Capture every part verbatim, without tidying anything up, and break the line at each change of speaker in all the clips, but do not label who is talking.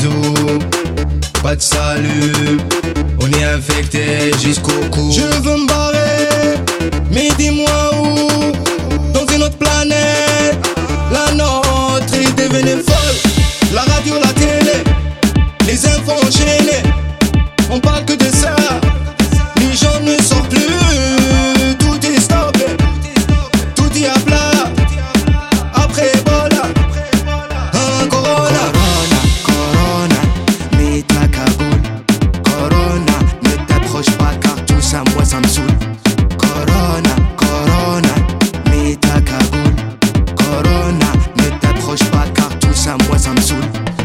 bisous, pas de salut. On est infecté jusqu'au cou.
Je veux me barrer, mais dis-moi où. Dans une autre planète, la nôtre est devenue folle. La radio, la télé, les infos enchaînées. On parle que de ça, les gens ne sortent plus. Tout est stoppé, tout est à plat. Après Ebola, un Corona.
Corona, Corona, mets ta cagoule. Corona, ne t'approche pas car tout ça, moi ça me saoule. Corona, Corona, mets ta cagoule. Corona, ne t'approche pas car tout ça, moi ça me saoule.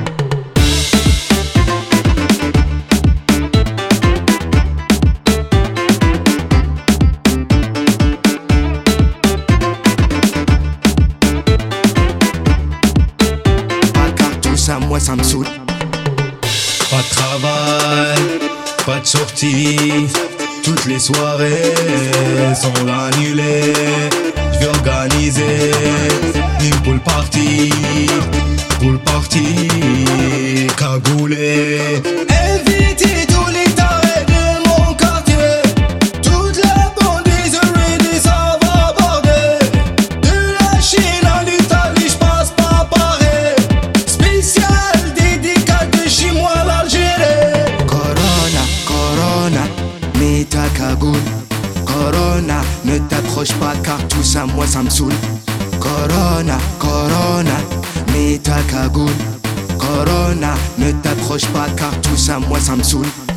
Moi ça me saoule.
Pas de travail, pas de sortie. Toutes les soirées sont annulées. Je vais organiser une pool party, pool party cagoulée.
Invitez tous les tarés de mon quartier. Toute la bande is ready, ça va border. De la Chine à l'Italie, j'passe pas Paris. Spécial dédicace de chez moi l'Algérie.
Corona, Corona, mets ta cagoule. Corona, ne t'approche pas car tout ça, moi ça me saoule. Corona, Corona, mets ta cagoule. Corona, ne t'approche pas car tout ça, moi ça me saoule.